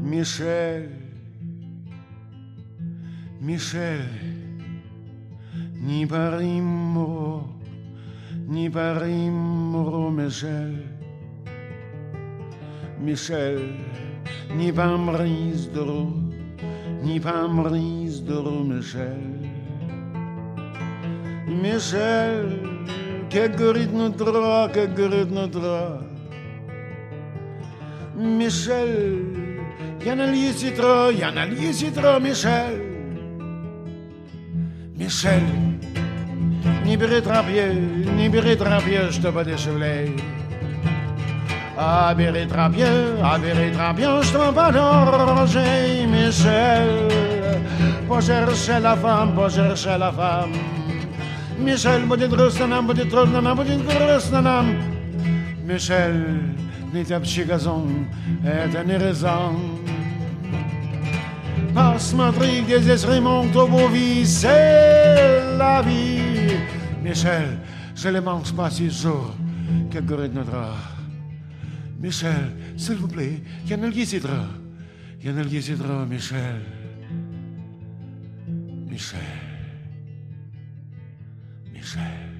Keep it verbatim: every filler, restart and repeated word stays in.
Michel, Michel, ni parimmo, ni parimmo, Michel, Michel, ni pamris d'oro, ni pamris d'oro, Michel, Michel, che gurit notre, che gurit notre, Michel, y'en a lié trop, y'en a lié trop, Michel, Michel, ni bérétrapier, ni bérétrapier, je te bats des soleils. Ah, bérétrapier, ah, bérétrapier, je te bats d'oranger, Michel, pas chercher la femme, pas chercher la femme. Michel, pas de trous, nanam, pas de trous, nanam, pas de trous, nanam. Michel, ni ta petit gazon, et une raison. Passe-moi trique des esprits, mon beau vie, c'est la vie. Michel, je les mange pas si jours, que gueule notre. Michel, s'il vous plaît, y en a qui s'y tra. Y en a qui s'y tra, Michel. Michel. Michel.